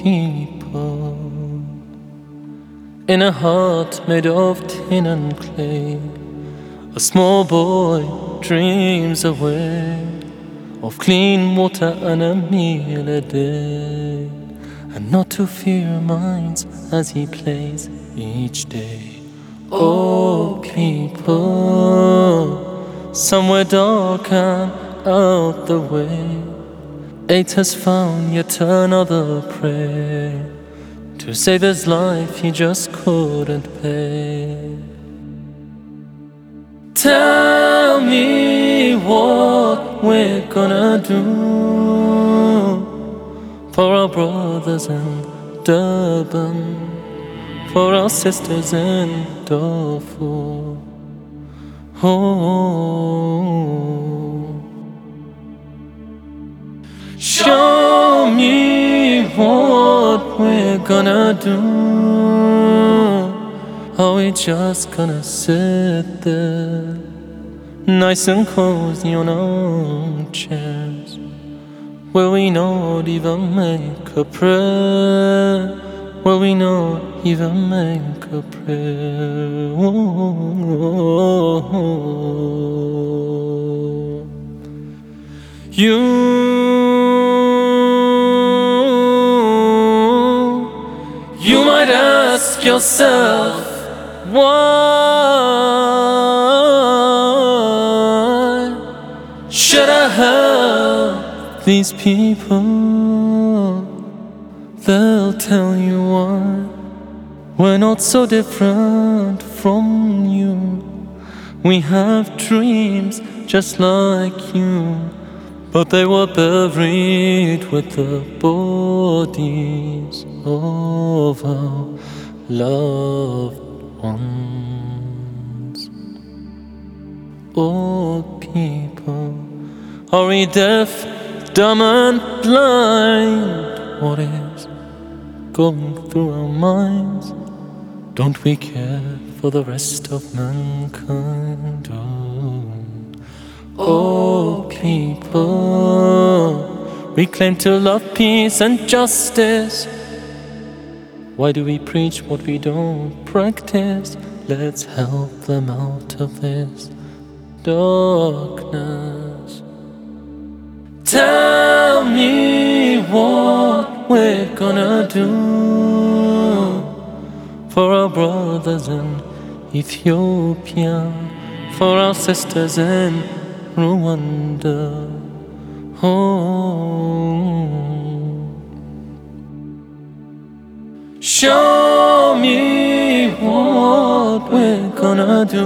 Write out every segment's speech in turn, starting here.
people, in a heart made of tin and clay, a small boy dreams away of clean water and a meal a day, and not to fear minds as he plays each day. Oh people, somewhere dark and out the way, 8 has found yet another prey to save his life he just couldn't pay. Tell me what we're gonna do for our brothers in Durban, for our sisters in Darfur. Oh, show me what we're gonna do. Are we just gonna sit there, nice and cozy on our chairs? Will we not even make a prayer? Will we not even make a prayer? You might ask yourself, why should I help these people? They'll tell you why. We're not so different from you. We have dreams just like you, but they were buried with the bodies of our loved ones. Oh people, are we deaf, dumb and blind? What is going through our minds? Don't we care for the rest of mankind? Oh people, we claim to love peace and justice. Why do we preach what we don't practice? Let's help them out of this darkness. Tell me what we're gonna do for our brothers in Ethiopia, for our sisters in Rwanda. Oh, show me what we're gonna do.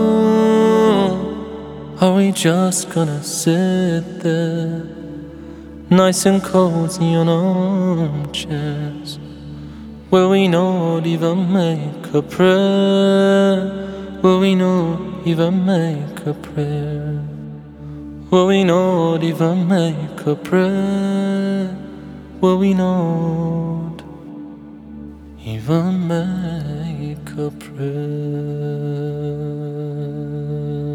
Are we just gonna sit there, nice and cozy on armchairs? Will we not even make a prayer? Will we not even make a prayer? Will we not even make a prayer? Will we not even make a prayer?